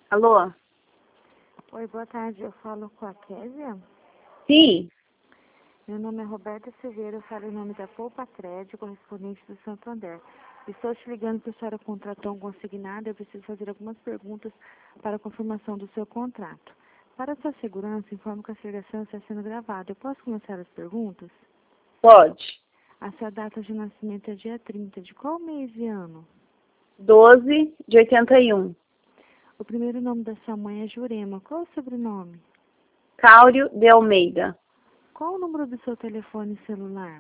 Alô? Oi, boa tarde. Eu falo com a Késia. Sim. Meu nome é Roberta Silveira. Eu falo em nome da Poupa Crédito, correspondente do Santander. Estou te ligando porque a senhora contratou um consignado. Eu preciso fazer algumas perguntas para a confirmação do seu contrato. Para sua segurança, informo que a ligação está sendo gravada. Eu posso começar as perguntas? Pode. A sua data de nascimento é dia 30. De qual mês e ano? 12 de 81. O primeiro nome da sua mãe é Jurema. Qual o sobrenome? Cáurio de Almeida. Qual o número do seu telefone celular?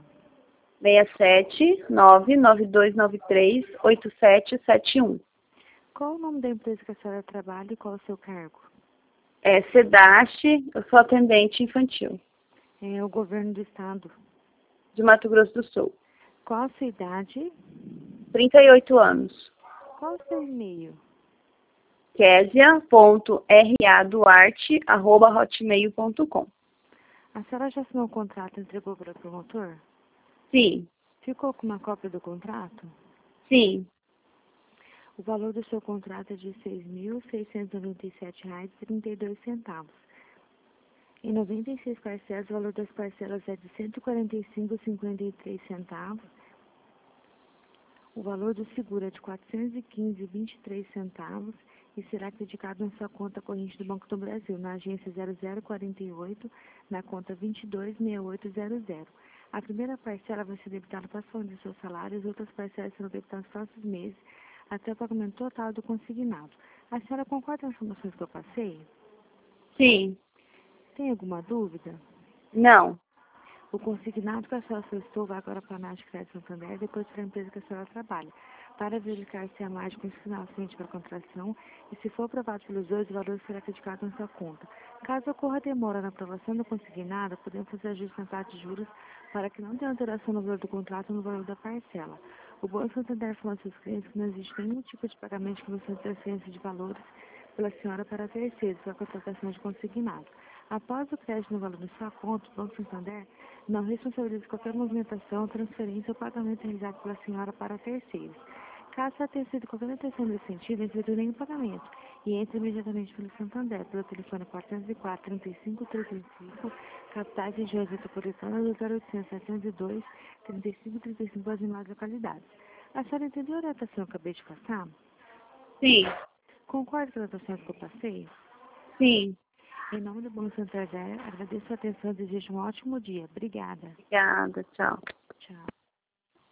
67-99293-8771. Qual o nome da empresa que a senhora trabalha e qual o seu cargo? É Sedache, eu sou atendente infantil, É o governo do estado. de Mato Grosso do Sul. Qual a sua idade? 38 anos. Qual o seu e-mail? Késia.raduarte@hotmail.com. A senhora já assinou o contrato e entregou para o promotor? Sim, Ficou com uma cópia do contrato? sim. O valor do seu contrato é de R$ 6.697,32. Em 96 parcelas, o valor das parcelas é de R$ 145,53. O valor do seguro é de R$ 415,23 e será acreditado na sua conta corrente do Banco do Brasil, na agência 0048, na conta 226800. A primeira parcela vai ser debitada para a do seu salário e as outras parcelas serão debitadas nos próximos meses, até o pagamento total do consignado. A senhora concorda com as informações que eu passei? Sim. Tem alguma dúvida? Não. O consignado que a senhora solicitou vai agora para a Nath Crédito Santander e depois para a empresa que a senhora trabalha, para verificar se a margem constitucional é suficiente para a contratação e, se for aprovado pelos dois, o valor será acreditado na sua conta. Caso ocorra demora na aprovação do consignado, podemos fazer ajuste na taxa de juros para que não tenha alteração no valor do contrato ou no valor da parcela. O Banco Santander informa aos seus clientes que não existe nenhum tipo de pagamento de comissão de transferência de valores pela senhora para terceiros para a contratação de consignado. Após o crédito no valor de sua conta, o Banco Santander não responsabiliza qualquer movimentação, transferência ou pagamento realizado pela senhora para terceiros. Caso ela tenha sido qualquer intenção nesse sentido, não efetue nenhum pagamento e entre imediatamente pelo Santander, pelo telefone 404-35-35, capitais e regiões metropolitanas do 0800-702-3535 as demais localidades. A senhora entendeu a orientação que eu acabei de passar? Sim. Concorda com a orientação que eu passei? Sim. Em nome do Banco Santander, agradeço a atenção e desejo um ótimo dia. Obrigada. Obrigada. Tchau. Tchau.